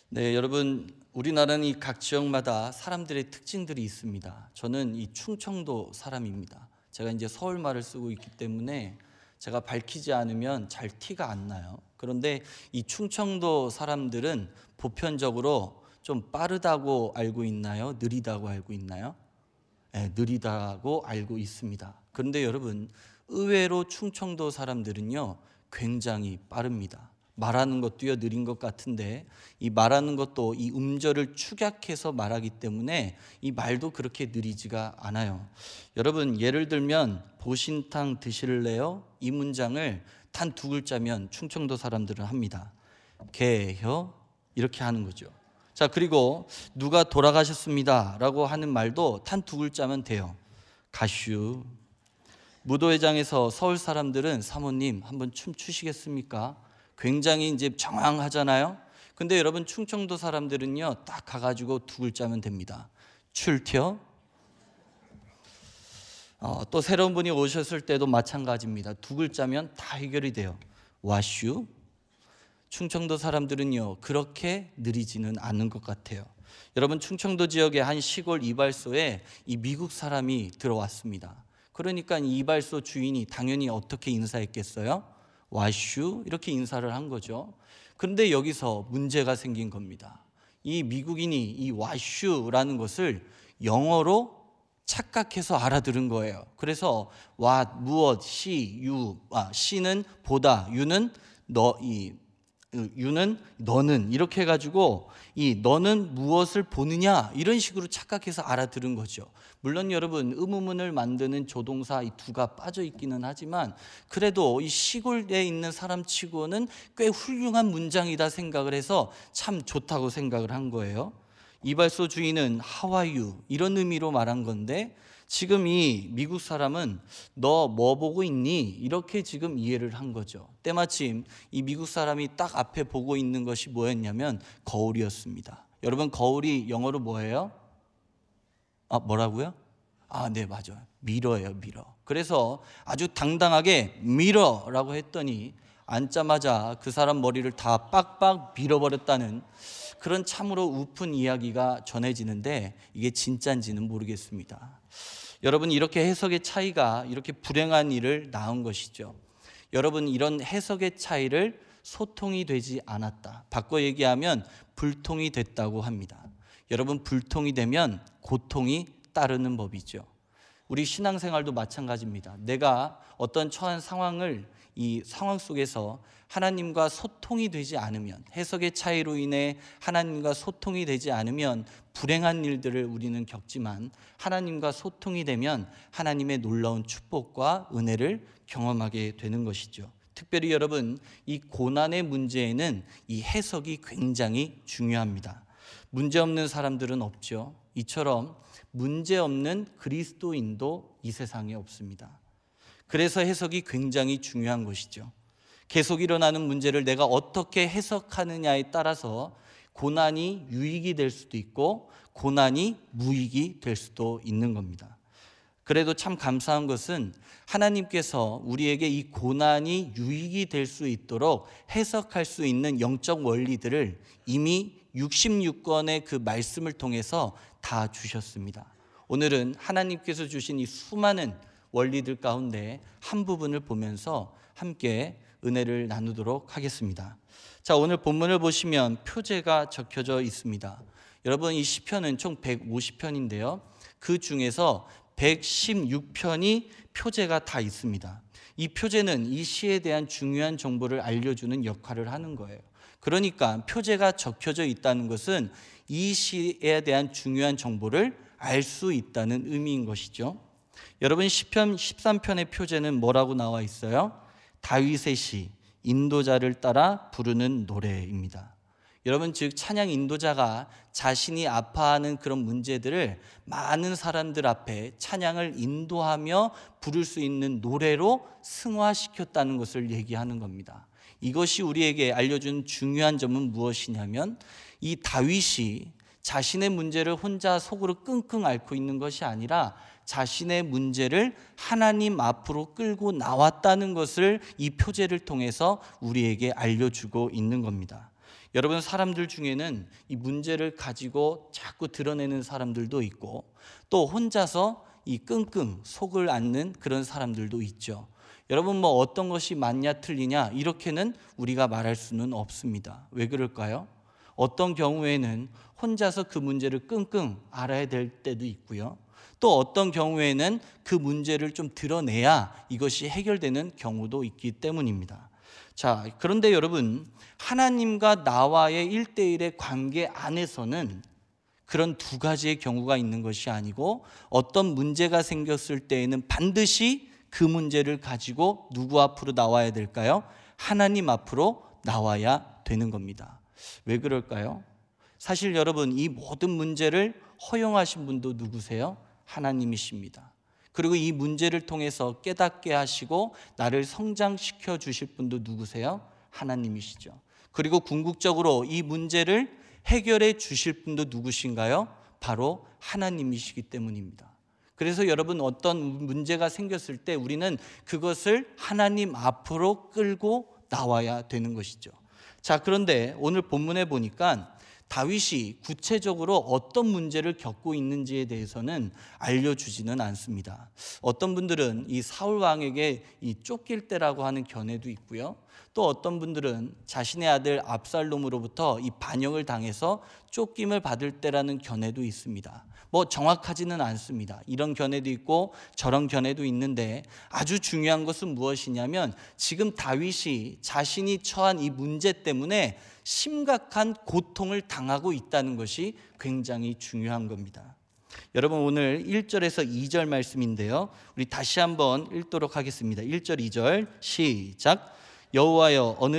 네, 여러분, 우리나라는 이 각 지역마다 사람들의 특징들이 있습니다. 저는 이 충청도 사람입니다. 제가 이제 서울말을 쓰고 있기 때문에 제가 밝히지 않으면 잘 티가 안 나요. 그런데 이 충청도 사람들은 보편적으로 좀 빠르다고 알고 있나요? 느리다고 알고 있나요? 네, 느리다고 알고 있습니다. 그런데 여러분, 의외로 충청도 사람들은요, 굉장히 빠릅니다. 말하는 것도요, 느린 것 같은데 이 말하는 것도 이 음절을 축약해서 말하기 때문에 이 말도 그렇게 느리지가 않아요. 여러분, 예를 들면 보신탕 드실래요? 이 문장을 단 두 글자면 충청도 사람들은 합니다. 개혀 이렇게 하는 거죠. 자, 그리고 누가 돌아가셨습니다 라고 하는 말도 단 두 글자면 돼요. 가슈. 무도회장에서 서울 사람들은 사모님 한번 춤 추시겠습니까? 굉장히 이제 장황하잖아요. 근데 여러분, 충청도 사람들은요, 딱 가가지고 두 글자면 됩니다. 출퇴. 또 새로운 분이 오셨을 때도 마찬가지입니다. 두 글자면 다 해결이 돼요. 와슈. 충청도 사람들은요, 그렇게 느리지는 않은 것 같아요. 여러분, 충청도 지역의 한 시골 이발소에 이 미국 사람이 들어왔습니다. 그러니까 이 이발소 주인이 당연히 어떻게 인사했겠어요? 와슈 이렇게 인사를 한 거죠. 그런데 여기서 문제가 생긴 겁니다. 이 미국인이 이 와슈라는 것을 영어로 착각해서 알아들은 거예요. 그래서 what, 무엇, she, you, she는 보다, you는 너, you는 너는 이렇게 해가지고 이 너는 무엇을 보느냐 이런 식으로 착각해서 알아들은 거죠. 물론 여러분, 의문문을 만드는 조동사 이 두가 빠져 있기는 하지만 그래도 이 시골에 있는 사람치고는 꽤 훌륭한 문장이다 생각을 해서 참 좋다고 생각을 한 거예요. 이발소 주인은 How are you? 이런 의미로 말한 건데 지금 이 미국 사람은 너 뭐 보고 있니? 이렇게 지금 이해를 한 거죠. 때마침 이 미국 사람이 딱 앞에 보고 있는 것이 뭐였냐면 거울이었습니다. 여러분, 거울이 영어로 뭐예요? 뭐라고요? 네, 맞아요. 미러예요, 미러. 그래서 아주 당당하게 미러라고 했더니 앉자마자 그 사람 머리를 다 빡빡 밀어버렸다는 그런 참으로 우픈 이야기가 전해지는데 이게 진짜인지는 모르겠습니다. 여러분, 이렇게 해석의 차이가 이렇게 불행한 일을 낳은 것이죠. 여러분, 이런 해석의 차이를 소통이 되지 않았다. 바꿔 얘기하면 불통이 됐다고 합니다. 여러분, 불통이 되면 고통이 따르는 법이죠. 우리 신앙생활도 마찬가지입니다. 내가 어떤 처한 상황을 이 상황 속에서 하나님과 소통이 되지 않으면, 해석의 차이로 인해 하나님과 소통이 되지 않으면 불행한 일들을 우리는 겪지만 하나님과 소통이 되면 하나님의 놀라운 축복과 은혜를 경험하게 되는 것이죠. 특별히 여러분, 이 고난의 문제에는 이 해석이 굉장히 중요합니다. 문제 없는 사람들은 없죠. 이처럼 문제 없는 그리스도인도 이 세상에 없습니다. 그래서 해석이 굉장히 중요한 것이죠. 계속 일어나는 문제를 내가 어떻게 해석하느냐에 따라서 고난이 유익이 될 수도 있고 고난이 무익이 될 수도 있는 겁니다. 그래도 참 감사한 것은 하나님께서 우리에게 이 고난이 유익이 될 수 있도록 해석할 수 있는 영적 원리들을 이미 66권의 그 말씀을 통해서 다 주셨습니다. 오늘은 하나님께서 주신 이 수많은 원리들 가운데 한 부분을 보면서 함께 은혜를 나누도록 하겠습니다. 자, 오늘 본문을 보시면 표제가 적혀져 있습니다. 여러분, 이 시편은 총 150편인데요. 그 중에서 116편이 표제가 다 있습니다. 이 표제는 이 시에 대한 중요한 정보를 알려주는 역할을 하는 거예요. 그러니까 표제가 적혀져 있다는 것은 이 시에 대한 중요한 정보를 알 수 있다는 의미인 것이죠. 여러분, 시편 13편의 표제는 뭐라고 나와 있어요? 다윗의 시, 인도자를 따라 부르는 노래입니다. 여러분, 즉 찬양 인도자가 자신이 아파하는 그런 문제들을 많은 사람들 앞에 찬양을 인도하며 부를 수 있는 노래로 승화시켰다는 것을 얘기하는 겁니다. 이것이 우리에게 알려준 중요한 점은 무엇이냐면 이 다윗이 자신의 문제를 혼자 속으로 끙끙 앓고 있는 것이 아니라 자신의 문제를 하나님 앞으로 끌고 나왔다는 것을 이 표제를 통해서 우리에게 알려주고 있는 겁니다. 여러분, 사람들 중에는 이 문제를 가지고 자꾸 드러내는 사람들도 있고, 또 혼자서 이 끙끙 속을 앓는 그런 사람들도 있죠. 여러분, 뭐 어떤 것이 맞냐 틀리냐 이렇게는 우리가 말할 수는 없습니다. 왜 그럴까요? 어떤 경우에는 혼자서 그 문제를 끙끙 앓아야 될 때도 있고요. 또 어떤 경우에는 그 문제를 좀 드러내야 이것이 해결되는 경우도 있기 때문입니다. 자, 그런데 여러분, 하나님과 나와의 1대1의 관계 안에서는 그런 두 가지의 경우가 있는 것이 아니고, 어떤 문제가 생겼을 때에는 반드시 그 문제를 가지고 누구 앞으로 나와야 될까요? 하나님 앞으로 나와야 되는 겁니다. 왜 그럴까요? 사실 여러분, 이 모든 문제를 허용하신 분도 누구세요? 하나님이십니다. 그리고 이 문제를 통해서 깨닫게 하시고 나를 성장시켜 주실 분도 누구세요? 하나님이시죠. 그리고 궁극적으로 이 문제를 해결해 주실 분도 누구신가요? 바로 하나님이시기 때문입니다. 그래서 여러분, 어떤 문제가 생겼을 때 우리는 그것을 하나님 앞으로 끌고 나와야 되는 것이죠. 자, 그런데 오늘 본문에 보니까 다윗이 구체적으로 어떤 문제를 겪고 있는지에 대해서는 알려주지는 않습니다. 어떤 분들은 이 사울 왕에게 이 쫓길 때라고 하는 견해도 있고요. 또 어떤 분들은 자신의 아들 압살롬으로부터 이 반역을 당해서 쫓김을 받을 때라는 견해도 있습니다. 뭐 정확하지는 않습니다. 이런 견해도 있고 저런 견해도 있는데, 아주 중요한 것은 무엇이냐면 지금 다윗이 자신이 처한 이 문제 때문에 심각한 고통을 당하고 있다는 것이 굉장히 중요한 겁니다. 여러분, 오늘 1절에서 2절 말씀인데요, 우리 다시 한번 읽도록 하겠습니다. 1절 2절 시작. 여호와여, 어느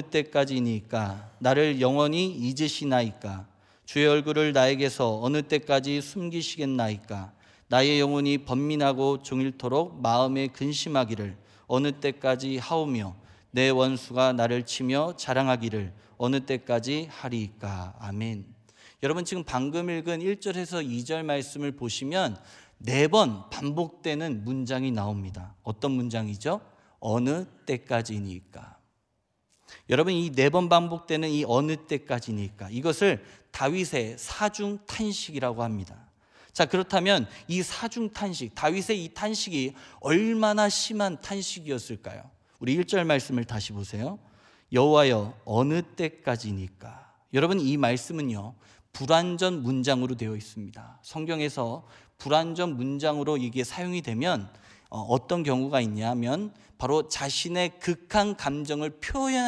때까지니까 나를 영원히 잊으시나이까? 주의 얼굴을 나에게서 어느 때까지 숨기시겠나이까? 나의 영혼이 번민하고 종일토록 마음에 근심하기를 어느 때까지 하오며, 내 원수가 나를 치며 자랑하기를 어느 때까지 하리이까? 아멘. 여러분, 지금 방금 읽은 1절에서 2절 말씀을 보시면 4번 반복되는 문장이 나옵니다. 어떤 문장이죠? 어느 때까지니까. 여러분, 이 4번 반복되는 이 어느 때까지니까, 이것을 다윗의 사중 탄식이라고 합니다. 자, 그렇다면 이 사중 탄식, 다윗의 이 탄식이 얼마나 심한 탄식이었을까요? 우리 1절 말씀을 다시 보세요. 여호와여, 어느 때까지니까. 여러분, 이 말씀은요, 불완전 문장으로 되어 있습니다. 성경에서 불완전 문장으로 이게 사용이 되면 어떤 경우가 있냐면, 바로 자신의 극한 감정을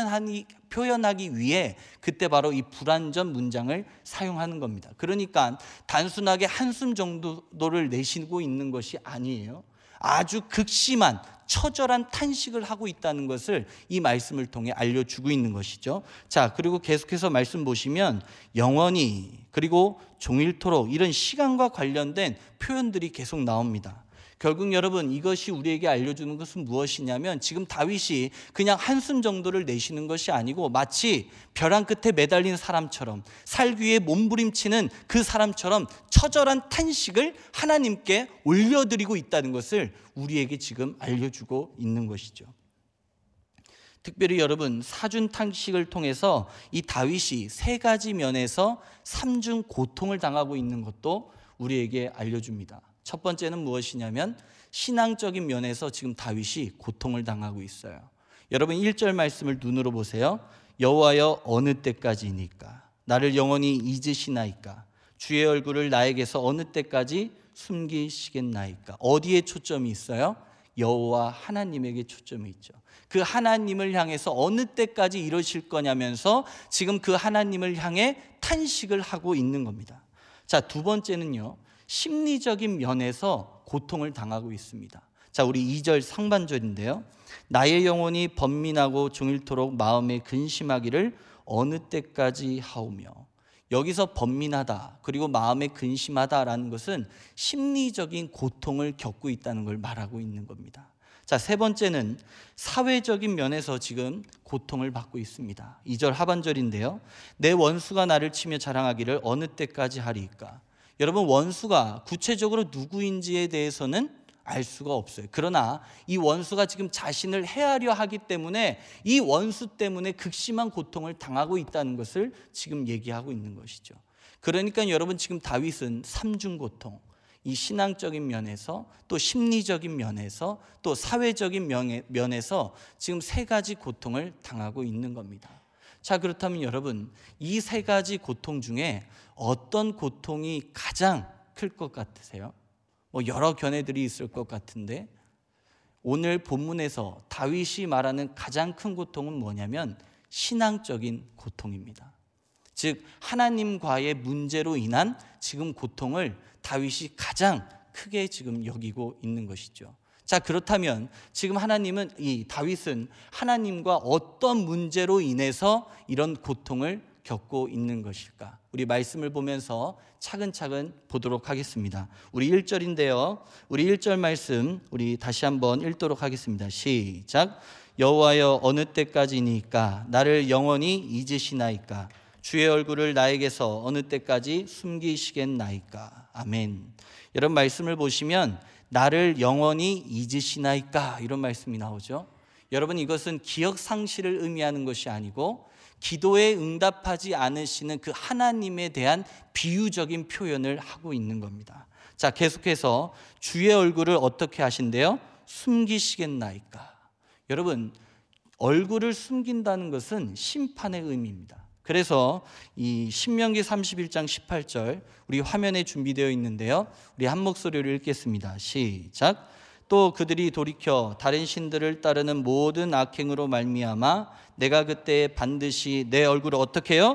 표현하기 위해 그때 바로 이 불완전 문장을 사용하는 겁니다. 그러니까 단순하게 한숨 정도를 내쉬고 있는 것이 아니에요. 아주 극심한 처절한 탄식을 하고 있다는 것을 이 말씀을 통해 알려주고 있는 것이죠. 자, 그리고 계속해서 말씀 보시면 영원히, 그리고 종일토록, 이런 시간과 관련된 표현들이 계속 나옵니다. 결국 여러분, 이것이 우리에게 알려주는 것은 무엇이냐면, 지금 다윗이 그냥 한숨 정도를 내쉬는 것이 아니고 마치 벼랑 끝에 매달린 사람처럼, 살기 위해 몸부림치는 그 사람처럼 처절한 탄식을 하나님께 올려드리고 있다는 것을 우리에게 지금 알려주고 있는 것이죠. 특별히 여러분, 사중 탄식을 통해서 이 다윗이 3가지 면에서 삼중 고통을 당하고 있는 것도 우리에게 알려줍니다. 첫 번째는 무엇이냐면, 신앙적인 면에서 지금 다윗이 고통을 당하고 있어요. 여러분, 1절 말씀을 눈으로 보세요. 여호와여, 어느 때까지니까? 나를 영원히 잊으시나이까? 주의 얼굴을 나에게서 어느 때까지 숨기시겠나이까? 어디에 초점이 있어요? 여호와 하나님에게 초점이 있죠. 그 하나님을 향해서 어느 때까지 이러실 거냐면서 지금 그 하나님을 향해 탄식을 하고 있는 겁니다. 자, 두 번째는요, 심리적인 면에서 고통을 당하고 있습니다. 자, 우리 2절 상반절인데요. 나의 영혼이 번민하고 종일토록 마음에 근심하기를 어느 때까지 하오며. 여기서 번민하다, 그리고 마음에 근심하다라는 것은 심리적인 고통을 겪고 있다는 걸 말하고 있는 겁니다. 자, 세 번째는 사회적인 면에서 지금 고통을 받고 있습니다. 2절 하반절인데요. 내 원수가 나를 치며 자랑하기를 어느 때까지 하리이까? 여러분, 원수가 구체적으로 누구인지에 대해서는 알 수가 없어요. 그러나 이 원수가 지금 자신을 해하려 하기 때문에 이 원수 때문에 극심한 고통을 당하고 있다는 것을 지금 얘기하고 있는 것이죠. 그러니까 여러분, 지금 다윗은 삼중 고통, 이 신앙적인 면에서, 또 심리적인 면에서, 또 사회적인 면에서 지금 세 가지 고통을 당하고 있는 겁니다. 자, 그렇다면 여러분, 이 세 가지 고통 중에 어떤 고통이 가장 클 것 같으세요? 여러 견해들이 있을 것 같은데, 오늘 본문에서 다윗이 말하는 가장 큰 고통은 뭐냐면 신앙적인 고통입니다. 즉, 하나님과의 문제로 인한 지금 고통을 다윗이 가장 크게 지금 여기고 있는 것이죠. 자, 그렇다면 지금 다윗은 하나님과 어떤 문제로 인해서 이런 고통을 겪고 있는 것일까? 우리 말씀을 보면서 차근차근 보도록 하겠습니다. 우리 1절인데요. 우리 1절 말씀 우리 다시 한번 읽도록 하겠습니다. 시작. 여호와여, 어느 때까지니까 나를 영원히 잊으시나이까? 주의 얼굴을 나에게서 어느 때까지 숨기시겠나이까? 아멘. 여러분, 말씀을 보시면 나를 영원히 잊으시나이까? 이런 말씀이 나오죠. 여러분, 이것은 기억 상실을 의미하는 것이 아니고 기도에 응답하지 않으시는 그 하나님에 대한 비유적인 표현을 하고 있는 겁니다. 자, 계속해서 주의 얼굴을 어떻게 하신대요? 숨기시겠나이까? 여러분, 얼굴을 숨긴다는 것은 심판의 의미입니다. 그래서 이 신명기 31장 18절 우리 화면에 준비되어 있는데요. 우리 한 목소리로 읽겠습니다. 시작. 또 그들이 돌이켜 다른 신들을 따르는 모든 악행으로 말미암아 내가 그때 반드시 내 얼굴을 어떻게 해요?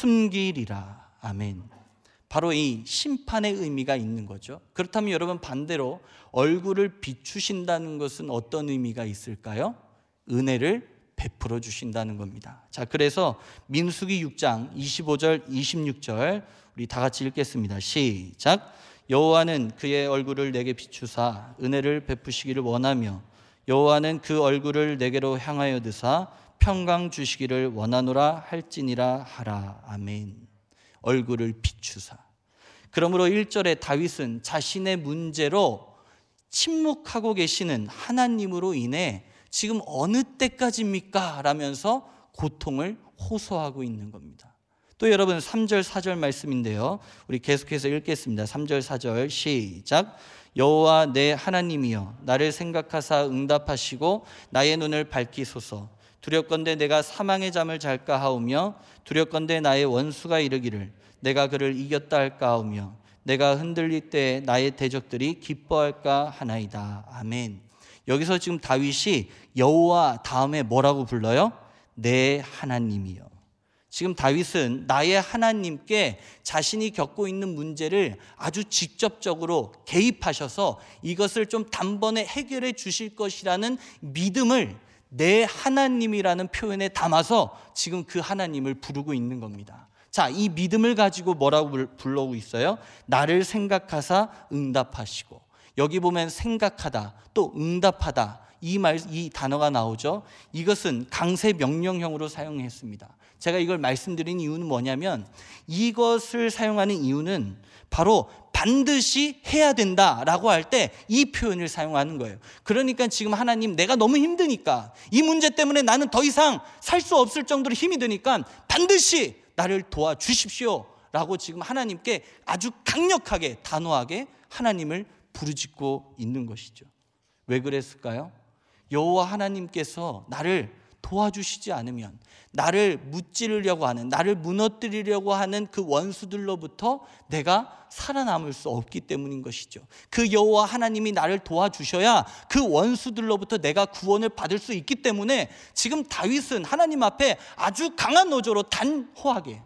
숨기리라. 아멘. 바로 이 심판의 의미가 있는 거죠. 그렇다면 여러분, 반대로 얼굴을 비추신다는 것은 어떤 의미가 있을까요? 은혜를 베풀어 주신다는 겁니다. 자, 그래서 민수기 6장 25절 26절 우리 다 같이 읽겠습니다. 시작. 여호와는 그의 얼굴을 내게 비추사 은혜를 베푸시기를 원하며 여호와는 그 얼굴을 내게로 향하여 드사 평강 주시기를 원하노라 할지니라 하라. 아멘. 얼굴을 비추사. 그러므로 1절에 다윗은 자신의 문제로 침묵하고 계시는 하나님으로 인해 지금 어느 때까지입니까? 라면서 고통을 호소하고 있는 겁니다. 또 여러분, 3절 4절 말씀인데요. 우리 계속해서 읽겠습니다. 3절 4절 시작. 여호와 내 하나님이여, 나를 생각하사 응답하시고 나의 눈을 밝히소서. 두렵건대 내가 사망의 잠을 잘까 하오며 두렵건대 나의 원수가 이르기를 내가 그를 이겼다 할까 하오며 내가 흔들릴 때 나의 대적들이 기뻐할까 하나이다. 아멘. 여기서 지금 다윗이 여호와 다음에 뭐라고 불러요? 내 하나님이요. 지금 다윗은 나의 하나님께 자신이 겪고 있는 문제를 아주 직접적으로 개입하셔서 이것을 좀 단번에 해결해 주실 것이라는 믿음을 내 하나님이라는 표현에 담아서 지금 그 하나님을 부르고 있는 겁니다. 자, 이 믿음을 가지고 뭐라고 불러오고 있어요? 나를 생각하사 응답하시고. 여기 보면 생각하다, 또 응답하다, 이 단어가 나오죠. 이것은 강세 명령형으로 사용했습니다. 제가 이걸 말씀드린 이유는 뭐냐면 이것을 사용하는 이유는 바로 반드시 해야 된다라고 할 때 이 표현을 사용하는 거예요. 그러니까 지금 하나님, 내가 너무 힘드니까, 이 문제 때문에 나는 더 이상 살 수 없을 정도로 힘이 드니까 반드시 나를 도와주십시오 라고 지금 하나님께 아주 강력하게, 단호하게 하나님을 부르짖고 있는 것이죠. 왜 그랬을까요? 여호와 하나님께서 나를 도와주시지 않으면, 나를 무찌르려고 하는, 나를 무너뜨리려고 하는 그 원수들로부터 내가 살아남을 수 없기 때문인 것이죠. 그 여호와 하나님이 나를 도와주셔야 그 원수들로부터 내가 구원을 받을 수 있기 때문에 지금 다윗은 하나님 앞에 아주 강한 어조로 단호하게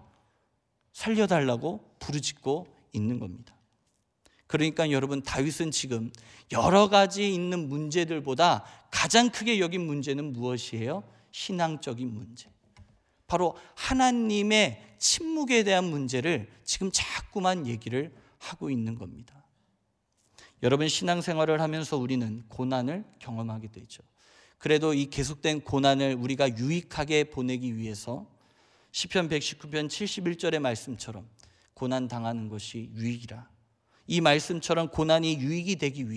살려달라고 부르짖고 있는 겁니다. 그러니까 여러분, 다윗은 지금 여러 가지 있는 문제들보다 가장 크게 여긴 문제는 무엇이에요? 신앙적인 문제. 바로 하나님의 침묵에 대한 문제를 지금 자꾸만 얘기를 하고 있는 겁니다. 여러분, 신앙생활을 하면서 우리는 고난을 경험하게 되죠. 그래도 이 계속된 고난을 우리가 유익하게 보내기 위해서 시편 119편 71절의 말씀처럼 고난 당하는 것이 유익이라, 이 말씀처럼 고난이 유익이 되기 위해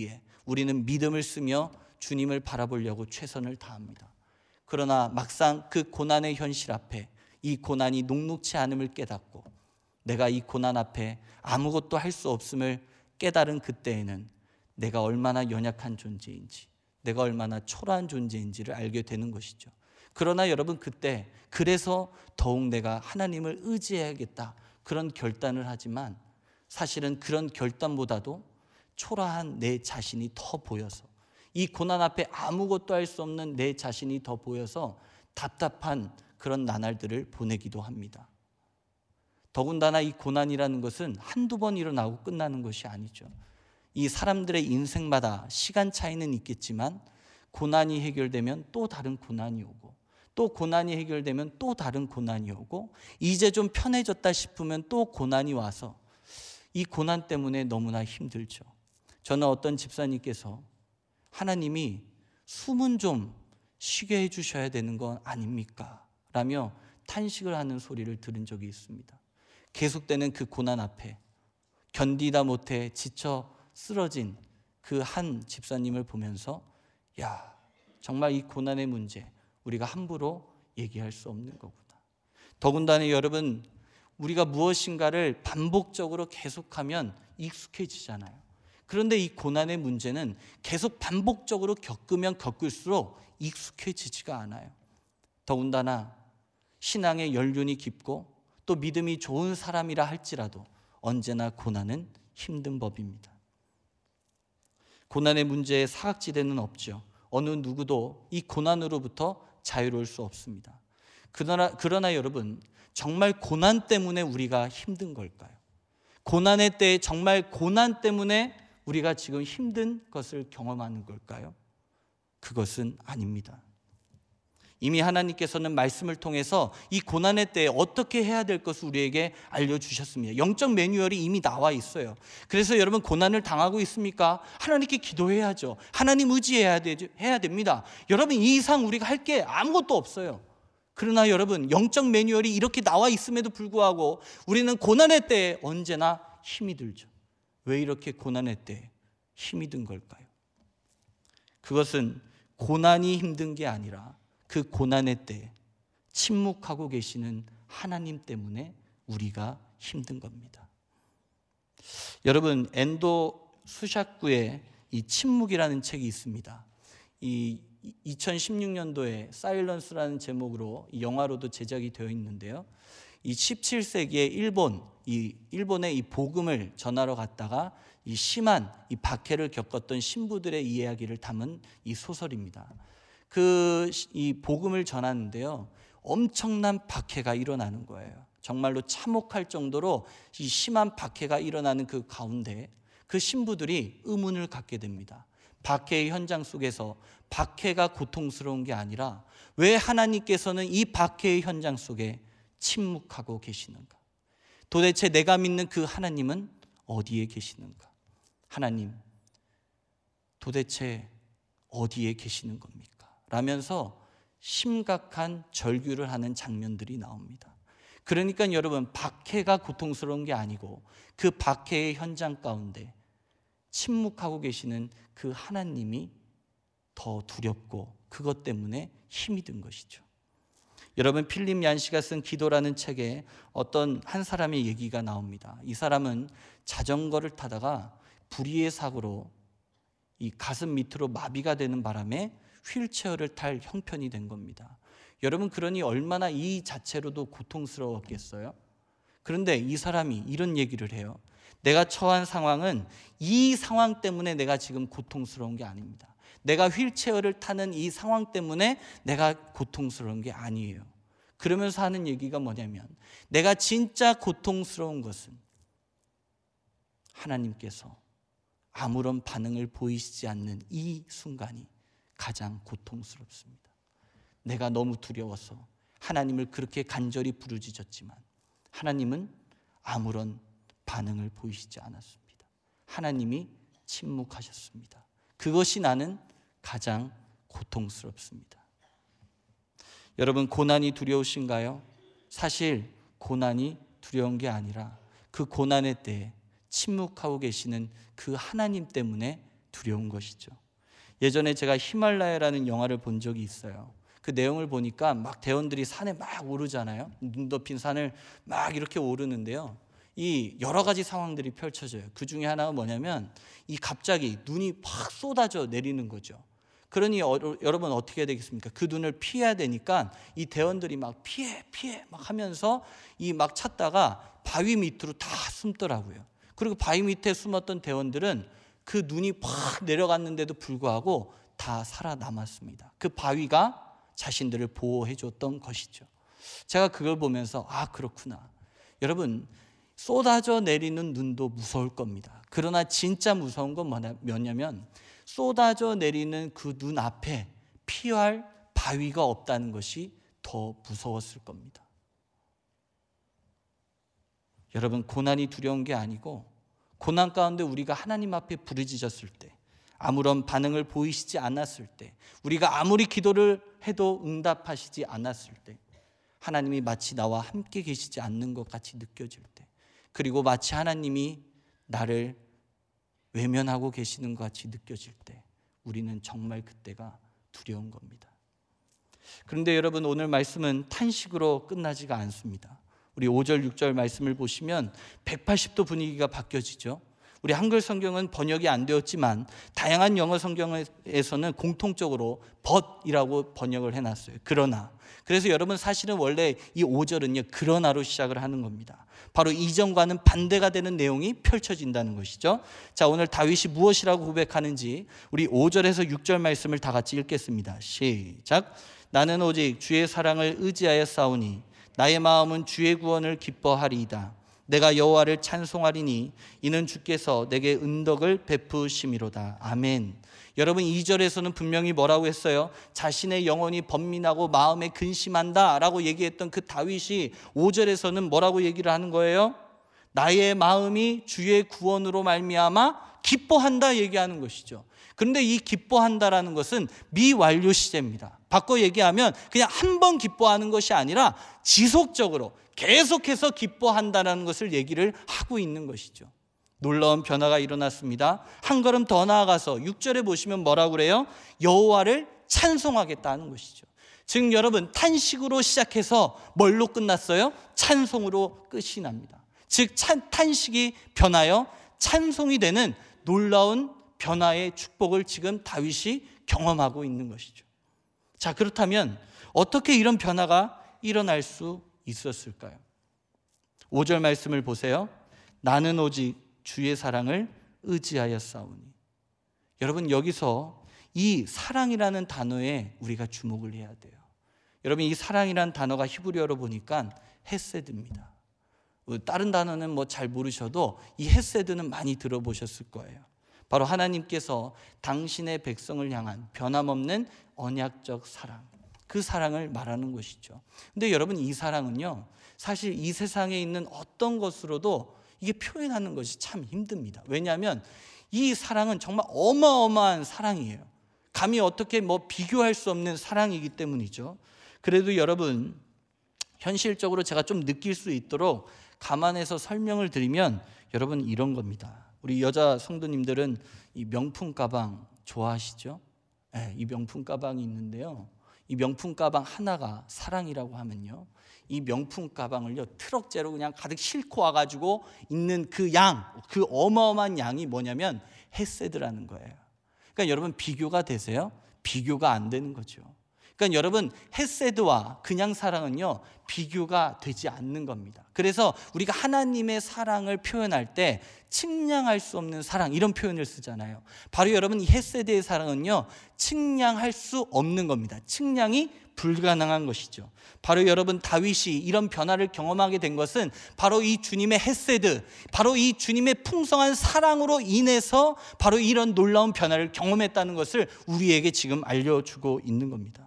우리는 믿음을 쓰며 주님을 바라보려고 최선을 다합니다. 그러나 막상 그 고난의 현실 앞에 이 고난이 녹록치 않음을 깨닫고 내가 이 고난 앞에 아무것도 할 수 없음을 깨달은 그때에는 내가 얼마나 연약한 존재인지, 내가 얼마나 초라한 존재인지를 알게 되는 것이죠. 그러나 여러분, 그때 그래서 더욱 내가 하나님을 의지해야겠다 그런 결단을 하지만 사실은 그런 결단보다도 초라한 내 자신이 더 보여서, 이 고난 앞에 아무것도 할 수 없는 내 자신이 더 보여서 답답한 그런 나날들을 보내기도 합니다. 더군다나 이 고난이라는 것은 한두 번 일어나고 끝나는 것이 아니죠. 이 사람들의 인생마다 시간 차이는 있겠지만 고난이 해결되면 또 다른 고난이 오고, 또 고난이 해결되면 또 다른 고난이 오고, 이제 좀 편해졌다 싶으면 또 고난이 와서 이 고난 때문에 너무나 힘들죠. 저는 어떤 집사님께서 하나님이 숨은 좀 쉬게 해주셔야 되는 건 아닙니까? 라며 탄식을 하는 소리를 들은 적이 있습니다. 계속되는 그 고난 앞에 견디다 못해 지쳐 쓰러진 그 한 집사님을 보면서 야, 정말 이 고난의 문제 우리가 함부로 얘기할 수 없는 거구나. 더군다나 여러분, 우리가 무엇인가를 반복적으로 계속하면 익숙해지잖아요. 그런데 이 고난의 문제는 계속 반복적으로 겪으면 겪을수록 익숙해지지가 않아요. 더군다나 신앙의 연륜이 깊고 또 믿음이 좋은 사람이라 할지라도 언제나 고난은 힘든 법입니다. 고난의 문제에 사각지대는 없죠. 어느 누구도 이 고난으로부터 자유로울 수 없습니다. 그러나 여러분, 정말 고난 때문에 우리가 힘든 걸까요? 고난의 때에 정말 고난 때문에 우리가 지금 힘든 것을 경험하는 걸까요? 그것은 아닙니다. 이미 하나님께서는 말씀을 통해서 이 고난의 때에 어떻게 해야 될 것을 우리에게 알려주셨습니다. 영적 매뉴얼이 이미 나와 있어요. 그래서 여러분, 고난을 당하고 있습니까? 하나님께 기도해야죠. 하나님 의지해야 됩니다. 여러분, 이 이상 우리가 할 게 아무것도 없어요. 그러나 여러분, 영적 매뉴얼이 이렇게 나와 있음에도 불구하고 우리는 고난의 때에 언제나 힘이 들죠. 왜 이렇게 고난의 때에 힘이 든 걸까요? 그것은 고난이 힘든 게 아니라 그 고난의 때에 침묵하고 계시는 하나님 때문에 우리가 힘든 겁니다. 여러분, 엔도 수샤쿠의 이 침묵이라는 책이 있습니다. 이 2016년도에 사일런스라는 제목으로 영화로도 제작이 되어 있는데요. 이 17세기에 일본의 이 복음을 전하러 갔다가 이 심한 이 박해를 겪었던 신부들의 이야기를 담은 이 소설입니다. 이 복음을 전하는데요, 엄청난 박해가 일어나는 거예요. 정말로 참혹할 정도로 이 심한 박해가 일어나는 그 가운데 그 신부들이 의문을 갖게 됩니다. 박해의 현장 속에서 박해가 고통스러운 게 아니라 왜 하나님께서는 이 박해의 현장 속에 침묵하고 계시는가? 도대체 내가 믿는 그 하나님은 어디에 계시는가? 하나님, 도대체 어디에 계시는 겁니까? 라면서 심각한 절규를 하는 장면들이 나옵니다. 그러니까 여러분, 박해가 고통스러운 게 아니고 그 박해의 현장 가운데 침묵하고 계시는 그 하나님이 더 두렵고 그것 때문에 힘이 든 것이죠. 여러분, 필립 얀시가 쓴 기도라는 책에 어떤 한 사람의 얘기가 나옵니다. 이 사람은 자전거를 타다가 불의의 사고로 이 가슴 밑으로 마비가 되는 바람에 휠체어를 탈 형편이 된 겁니다. 여러분, 그러니 얼마나 이 자체로도 고통스러웠겠어요? 그런데 이 사람이 이런 얘기를 해요. 내가 처한 상황은 이 상황 때문에 내가 지금 고통스러운 게 아닙니다. 내가 휠체어를 타는 이 상황 때문에 내가 고통스러운 게 아니에요. 그러면서 하는 얘기가 뭐냐면, 내가 진짜 고통스러운 것은 하나님께서 아무런 반응을 보이시지 않는 이 순간이 가장 고통스럽습니다. 내가 너무 두려워서 하나님을 그렇게 간절히 부르짖었지만 하나님은 아무런 반응을 보이시지 않았습니다. 하나님이 침묵하셨습니다. 그것이 나는 가장 고통스럽습니다. 여러분, 고난이 두려우신가요? 사실 고난이 두려운 게 아니라 그 고난의 때에 침묵하고 계시는 그 하나님 때문에 두려운 것이죠. 예전에 제가 히말라야라는 영화를 본 적이 있어요. 그 내용을 보니까 막 대원들이 산에 막 오르잖아요. 눈 덮인 산을 막 이렇게 오르는데요. 이 여러 가지 상황들이 펼쳐져요. 그 중에 하나가 뭐냐면 이 갑자기 눈이 확 쏟아져 내리는 거죠. 그러니 여러분 어떻게 해야 되겠습니까? 그 눈을 피해야 되니까 이 대원들이 막 피해 막 하면서 이 막 찾다가 바위 밑으로 다 숨더라고요. 그리고 바위 밑에 숨었던 대원들은 그 눈이 확 내려갔는데도 불구하고 다 살아남았습니다. 그 바위가 자신들을 보호해 줬던 것이죠. 제가 그걸 보면서 그렇구나. 여러분, 쏟아져 내리는 눈도 무서울 겁니다. 그러나 진짜 무서운 건 뭐냐면 쏟아져 내리는 그 눈 앞에 피할 바위가 없다는 것이 더 무서웠을 겁니다. 여러분, 고난이 두려운 게 아니고 고난 가운데 우리가 하나님 앞에 부르짖었을 때, 아무런 반응을 보이시지 않았을 때, 우리가 아무리 기도를 해도 응답하시지 않았을 때, 하나님이 마치 나와 함께 계시지 않는 것 같이 느껴질 때, 그리고 마치 하나님이 나를 외면하고 계시는 것 같이 느껴질 때, 우리는 정말 그때가 두려운 겁니다. 그런데 여러분, 오늘 말씀은 탄식으로 끝나지가 않습니다. 우리 5절, 6절 말씀을 보시면 180도 분위기가 바뀌어지죠. 우리 한글 성경은 번역이 안 되었지만 다양한 영어 성경에서는 공통적으로 but이라고 번역을 해놨어요. 그러나. 그래서 여러분, 사실은 원래 이 5절은요 그러나로 시작을 하는 겁니다. 바로 이전과는 반대가 되는 내용이 펼쳐진다는 것이죠. 자, 오늘 다윗이 무엇이라고 고백하는지 우리 5절에서 6절 말씀을 다 같이 읽겠습니다. 시작. 나는 오직 주의 사랑을 의지하여 싸우니 나의 마음은 주의 구원을 기뻐하리이다. 내가 여호와를 찬송하리니 이는 주께서 내게 은덕을 베푸심이로다. 아멘. 여러분, 2절에서는 분명히 뭐라고 했어요? 자신의 영혼이 번민하고 마음에 근심한다 라고 얘기했던 그 다윗이 5절에서는 뭐라고 얘기를 하는 거예요? 나의 마음이 주의 구원으로 말미암아 기뻐한다 얘기하는 것이죠. 그런데 이 기뻐한다라는 것은 미완료 시제입니다. 바꿔 얘기하면 그냥 한 번 기뻐하는 것이 아니라 지속적으로 계속해서 기뻐한다는 것을 얘기를 하고 있는 것이죠. 놀라운 변화가 일어났습니다. 한 걸음 더 나아가서 6절에 보시면 뭐라고 그래요? 여호와를 찬송하겠다는 것이죠. 즉 여러분, 탄식으로 시작해서 뭘로 끝났어요? 찬송으로 끝이 납니다. 즉 탄식이 변하여 찬송이 되는 놀라운 변화의 축복을 지금 다윗이 경험하고 있는 것이죠. 자, 그렇다면 어떻게 이런 변화가 일어날 수 있었을까요? 5절 말씀을 보세요. 나는 오직 주의 사랑을 의지하여 싸우니. 여러분, 여기서 이 사랑이라는 단어에 우리가 주목을 해야 돼요. 여러분, 이 사랑이라는 단어가 히브리어로 보니까 헤세드입니다. 다른 단어는 뭐 잘 모르셔도 이 헤세드는 많이 들어보셨을 거예요. 바로 하나님께서 당신의 백성을 향한 변함없는 언약적 사랑, 그 사랑을 말하는 것이죠. 근데 여러분, 이 사랑은요 사실 이 세상에 있는 어떤 것으로도 이게 표현하는 것이 참 힘듭니다. 왜냐하면 이 사랑은 정말 어마어마한 사랑이에요. 감히 어떻게 비교할 수 없는 사랑이기 때문이죠. 그래도 여러분, 현실적으로 제가 좀 느낄 수 있도록 감안해서 설명을 드리면 여러분, 이런 겁니다. 우리 여자 성도님들은 이 명품 가방 좋아하시죠? 네, 이 명품 가방이 있는데요, 이 명품 가방 하나가 사랑이라고 하면요, 이 명품 가방을요 트럭째로 그냥 가득 싣고 와가지고 있는 그 어마어마한 양이 뭐냐면 헤세드라는 거예요. 그러니까 여러분, 비교가 되세요? 비교가 안 되는 거죠. 그러니까 여러분, 헤세드와 그냥 사랑은요 비교가 되지 않는 겁니다. 그래서 우리가 하나님의 사랑을 표현할 때 측량할 수 없는 사랑, 이런 표현을 쓰잖아요. 바로 여러분, 이 헤세드의 사랑은요 측량할 수 없는 겁니다. 측량이 불가능한 것이죠. 바로 여러분, 다윗이 이런 변화를 경험하게 된 것은 바로 이 주님의 헤세드, 바로 이 주님의 풍성한 사랑으로 인해서 바로 이런 놀라운 변화를 경험했다는 것을 우리에게 지금 알려주고 있는 겁니다.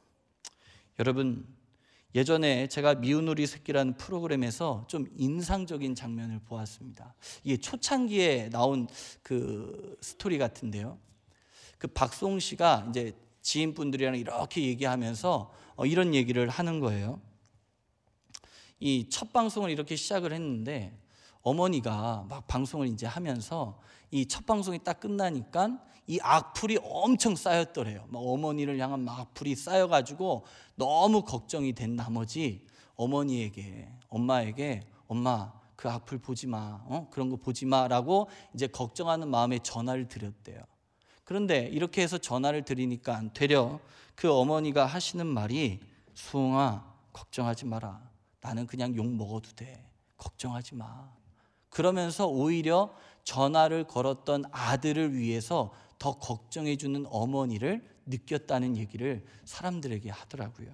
여러분, 예전에 제가 미운 우리 새끼라는 프로그램에서 좀 인상적인 장면을 보았습니다. 이게 초창기에 나온 그 스토리 같은데요, 그 박송 씨가 이제 지인분들이랑 이렇게 얘기하면서 이런 얘기를 하는 거예요. 이 첫 방송을 이렇게 시작을 했는데 어머니가 막 방송을 이제 하면서 이 첫 방송이 딱 끝나니까 이 악플이 엄청 쌓였더래요. 막 어머니를 향한 막 악플이 쌓여가지고 너무 걱정이 된 나머지 엄마에게 엄마 그 악플 보지 마, 그런 거 보지 마라고 이제 걱정하는 마음에 전화를 드렸대요. 그런데 이렇게 해서 전화를 드리니까 되려 그 어머니가 하시는 말이 수홍아 걱정하지 마라. 나는 그냥 욕 먹어도 돼. 걱정하지 마. 그러면서 오히려 전화를 걸었던 아들을 위해서 더 걱정해주는 어머니를 느꼈다는 얘기를 사람들에게 하더라고요.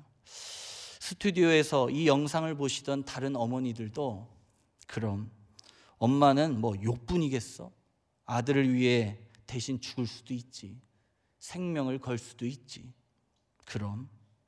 스튜디오에서 이 영상을 보시던 다른 어머니들도 그럼 엄마는 뭐 욕뿐이겠어? 아들을 위해 대신 죽을 수도 있지. 생명을 걸 수도 있지. 그럼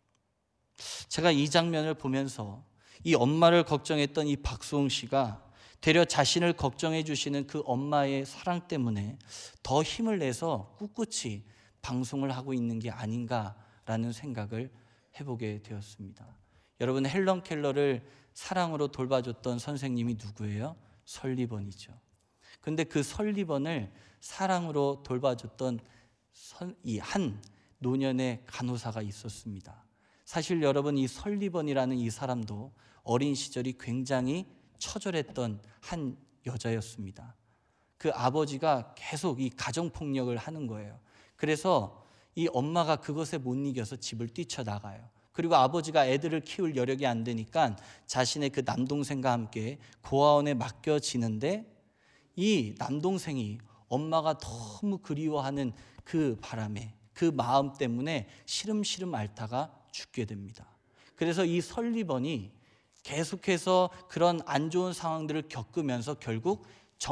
제가 이 장면을 보면서 이 엄마를 걱정했던 이 박수홍 씨가 되려 자신을 걱정해 주시는 그 엄마의 사랑 때문에 더 힘을 내서 꿋꿋이 방송을 하고 있는 게 아닌가라는 생각을 해보게 되었습니다. 여러분, 헬런 켈러를 사랑으로 돌봐줬던 선생님이 누구예요? 설리번이죠. 근데 그 설리번을 사랑으로 돌봐줬던 이 한 노년의 간호사가 있었습니다. 사실 여러분, 이 설리번이라는 이 사람도 어린 시절이 굉장히 처절했던 한 여자였습니다. 그 아버지가 계속 이 가정폭력을 하는 거예요. 그래서 이 엄마가 그것에 못 이겨서 집을 뛰쳐나가요. 그리고 아버지가 애들을 키울 여력이 안 되니까 자신의 그 남동생과 함께 고아원에 맡겨지는데 이 남동생이 엄마가 너무 그리워하는 그 바람에 그 마음 때문에 시름시름 앓다가 죽게 됩니다. 그래서 이 설리번이 계속해서 그런 안 좋은 상황들을 겪으면서 결국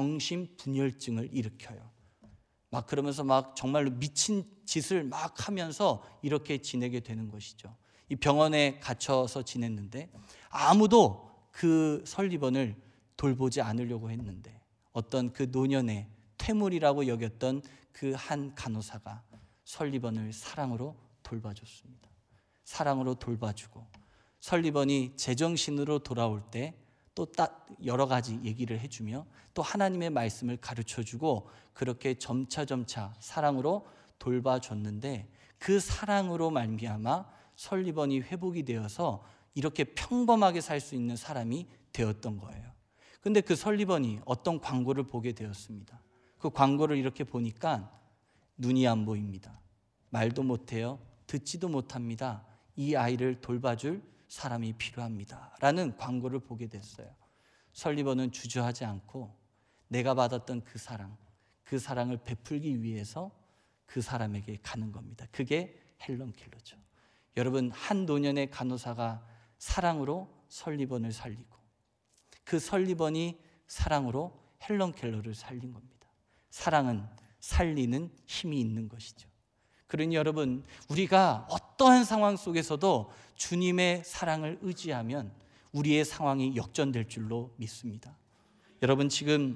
정신분열증을 일으켜요. 막 그러면서 막 정말로 미친 짓을 막 하면서 이렇게 지내게 되는 것이죠. 이 병원에 갇혀서 지냈는데 아무도 그 설리번을 돌보지 않으려고 했는데 어떤 그 노년의 퇴물이라고 여겼던 그 한 간호사가 설리번을 사랑으로 돌봐줬습니다. 사랑으로 돌봐주고 설리번이 제정신으로 돌아올 때 또 여러 가지 얘기를 해주며 또 하나님의 말씀을 가르쳐주고 그렇게 점차 사랑으로 돌봐줬는데 그 사랑으로 말미암아 설리번이 회복이 되어서 이렇게 평범하게 살 수 있는 사람이 되었던 거예요. 근데 그 설리번이 어떤 광고를 보게 되었습니다. 그 광고를 이렇게 보니까 눈이 안 보입니다. 말도 못해요. 듣지도 못합니다. 이 아이를 돌봐줄 사람이 필요합니다. 라는 광고를 보게 됐어요. 설리번은 주저하지 않고 내가 받았던 그 사랑을 베풀기 위해서 그 사람에게 가는 겁니다. 그게 헬런 켈러죠. 여러분, 한 노년의 간호사가 사랑으로 설리번을 살리고 그 설리번이 사랑으로 헬런 켈러를 살린 겁니다. 사랑은 살리는 힘이 있는 것이죠. 그러니 여러분, 우리가 어떠한 상황 속에서도 주님의 사랑을 의지하면 우리의 상황이 역전될 줄로 믿습니다. 여러분, 지금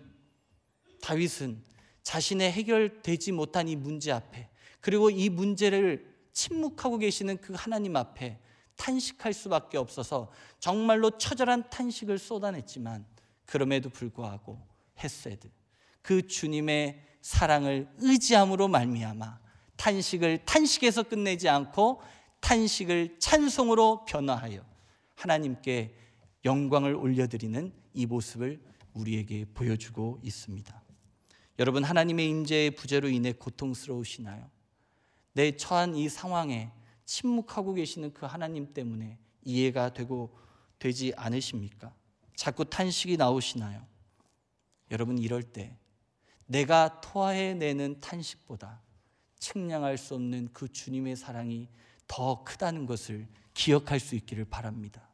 다윗은 자신의 해결되지 못한 이 문제 앞에 그리고 이 문제를 침묵하고 계시는 그 하나님 앞에 탄식할 수밖에 없어서 정말로 처절한 탄식을 쏟아냈지만 그럼에도 불구하고 헤세드, 그 주님의 사랑을 의지함으로 말미암아 탄식을 탄식에서 끝내지 않고 탄식을 찬송으로 변화하여 하나님께 영광을 올려드리는 이 모습을 우리에게 보여주고 있습니다. 여러분, 하나님의 임재의 부재로 인해 고통스러우시나요? 내 처한 이 상황에 침묵하고 계시는 그 하나님 때문에 이해가 되지 않으십니까? 자꾸 탄식이 나오시나요? 여러분, 이럴 때 내가 토해내는 탄식보다 측량할 수 없는 그 주님의 사랑이 더 크다는 것을 기억할 수 있기를 바랍니다.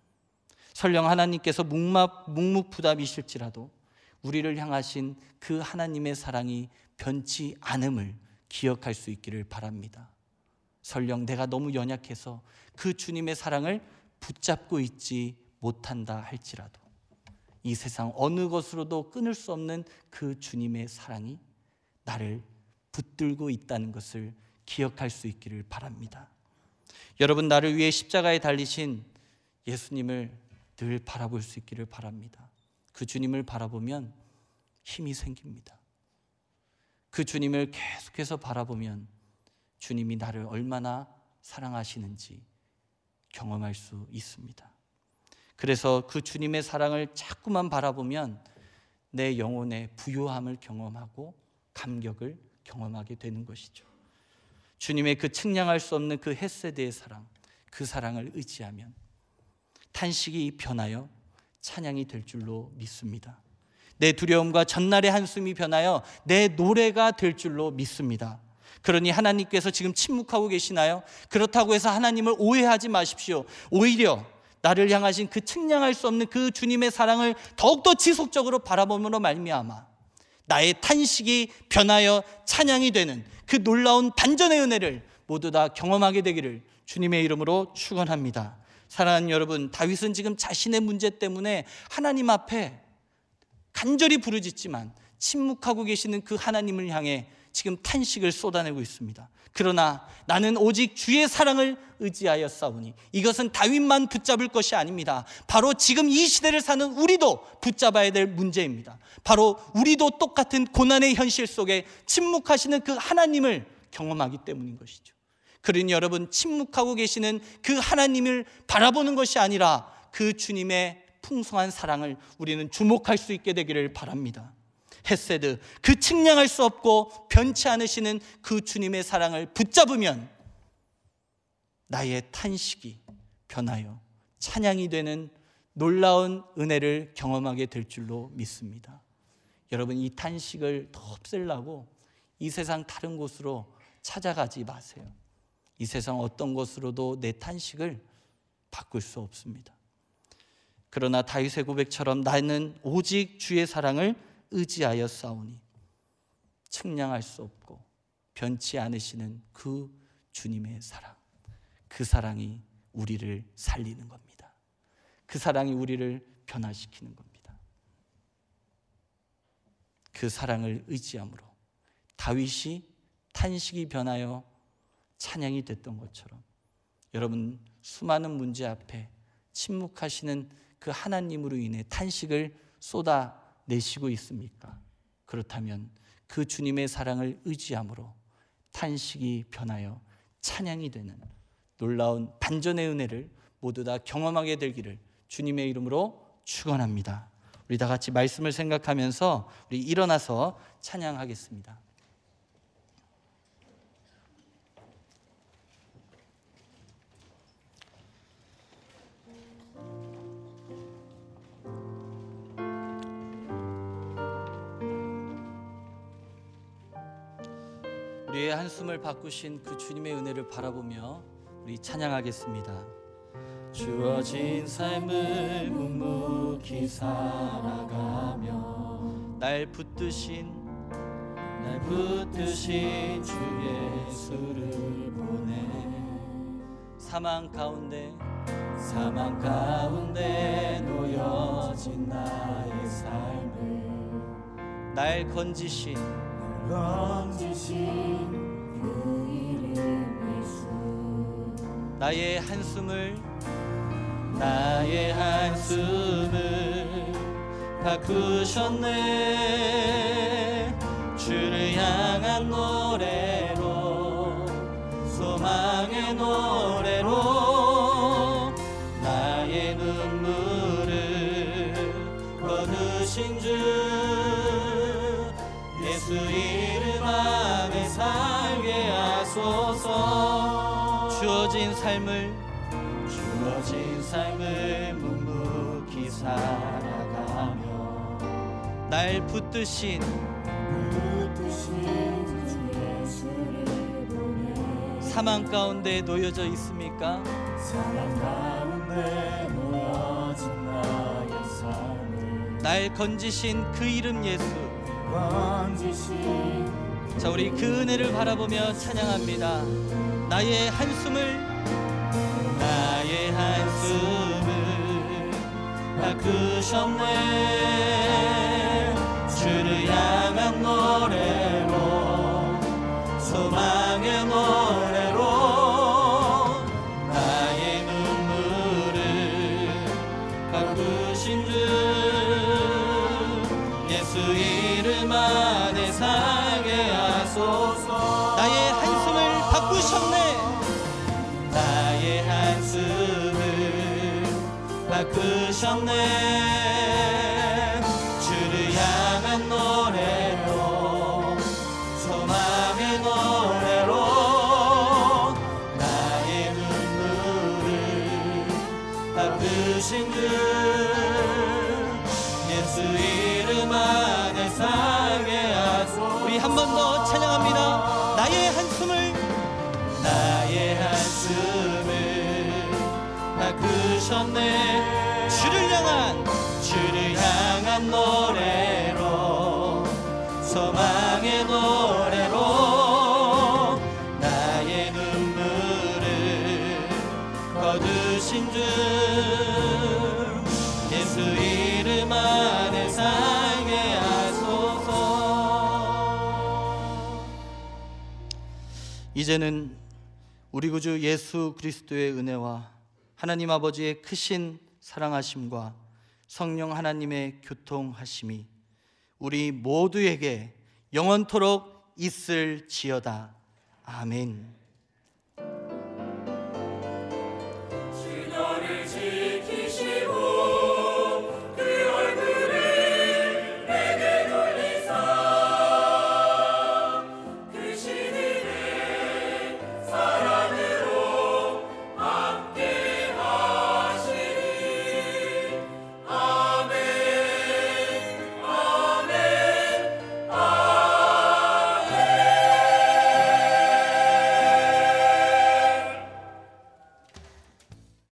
설령 하나님께서 묵묵부답이실지라도 우리를 향하신 그 하나님의 사랑이 변치 않음을 기억할 수 있기를 바랍니다. 설령 내가 너무 연약해서 그 주님의 사랑을 붙잡고 있지 못한다 할지라도 이 세상 어느 것으로도 끊을 수 없는 그 주님의 사랑이 나를 붙들고 있다는 것을 기억할 수 있기를 바랍니다. 여러분, 나를 위해 십자가에 달리신 예수님을 늘 바라볼 수 있기를 바랍니다. 그 주님을 바라보면 힘이 생깁니다. 그 주님을 계속해서 바라보면 주님이 나를 얼마나 사랑하시는지 경험할 수 있습니다. 그래서 그 주님의 사랑을 자꾸만 바라보면 내 영혼의 부요함을 경험하고 감격을 경험하게 되는 것이죠. 주님의 그 측량할 수 없는 그 헤세드의 사랑, 그 사랑을 의지하면 탄식이 변하여 찬양이 될 줄로 믿습니다. 내 두려움과 전날의 한숨이 변하여 내 노래가 될 줄로 믿습니다. 그러니 하나님께서 지금 침묵하고 계시나요? 그렇다고 해서 하나님을 오해하지 마십시오. 오히려 나를 향하신 그 측량할 수 없는 그 주님의 사랑을 더욱더 지속적으로 바라봄으로 말미암아 나의 탄식이 변하여 찬양이 되는 그 놀라운 반전의 은혜를 모두 다 경험하게 되기를 주님의 이름으로 축원합니다. 사랑하는 여러분, 다윗은 지금 자신의 문제 때문에 하나님 앞에 간절히 부르짖지만 침묵하고 계시는 그 하나님을 향해 지금 탄식을 쏟아내고 있습니다. 그러나 나는 오직 주의 사랑을 의지하여 싸우니, 이것은 다윗만 붙잡을 것이 아닙니다. 바로 지금 이 시대를 사는 우리도 붙잡아야 될 문제입니다. 바로 우리도 똑같은 고난의 현실 속에 침묵하시는 그 하나님을 경험하기 때문인 것이죠. 그러니 여러분, 침묵하고 계시는 그 하나님을 바라보는 것이 아니라 그 주님의 풍성한 사랑을 우리는 주목할 수 있게 되기를 바랍니다. 헤세드, 그 측량할 수 없고 변치 않으시는 그 주님의 사랑을 붙잡으면 나의 탄식이 변하여 찬양이 되는 놀라운 은혜를 경험하게 될 줄로 믿습니다. 여러분, 이 탄식을 더 없애려고 이 세상 다른 곳으로 찾아가지 마세요. 이 세상 어떤 곳으로도 내 탄식을 바꿀 수 없습니다. 그러나 다윗의 고백처럼 나는 오직 주의 사랑을 의지하여 싸우니, 측량할 수 없고 변치 않으시는 그 주님의 사랑, 그 사랑이 우리를 살리는 겁니다. 그 사랑이 우리를 변화시키는 겁니다. 그 사랑을 의지함으로 다윗이 탄식이 변하여 찬양이 됐던 것처럼 여러분, 수많은 문제 앞에 침묵하시는 그 하나님으로 인해 탄식을 쏟아내시고 있습니까? 그렇다면 그 주님의 사랑을 의지함으로 탄식이 변하여 찬양이 되는 놀라운 반전의 은혜를 모두 다 경험하게 되기를 주님의 이름으로 축원합니다. 우리 다 같이 말씀을 생각하면서 우리 일어나서 찬양하겠습니다. 우리의 한숨을 바꾸신 그 주님의 은혜를 바라보며 우리 찬양하겠습니다. 주어진 삶을 묵묵히 살아가며 날 붙드신 주 예수를 보내 사망 가운데 놓여진 나의 삶을 날 건지신 그 이름 예수, 나의 한숨을 바꾸셨네. 주를 향한 노래로, 소망의 노래로 나의 눈물을 거두신 주 예수 이름 안에 살게 하소서. 주어진 삶을 묵묵히 살아가며 날 붙드신 주 예수를 보내 사망 가운데 놓여져 있습니까? 사랑 가운데 놓여진 나의 삶을 날 건지신 그 이름 예수. 자, 우리 그 은혜를 바라보며 찬양합니다. 나의 한숨을 바꾸셨네. 주를 향한 노래로, 소망의 노래로 나의 눈물을 바꾸신 주 예수 이름 안에 살게 하소서. 나의 한숨을 바꾸셨네. 나의 한숨을 바꾸셨네. 주를 향한 노래로, 소망의 노래로 나의 눈물을 바꾸신 주 예수 이름 안에 살게 하소서. 우리 한 번 더 찬양합니다. 나의 한숨을 바꾸셨네. 주를 향한 노래로, 소망의 노래로 나의 눈물을 거두신 주 예수 이름 안에 살게 하소서. 이제는 우리 구주 예수 그리스도의 은혜와 하나님 아버지의 크신 사랑하심과 성령 하나님의 교통하심이 우리 모두에게 영원토록 있을지어다. 아멘. 주 너를 지키시고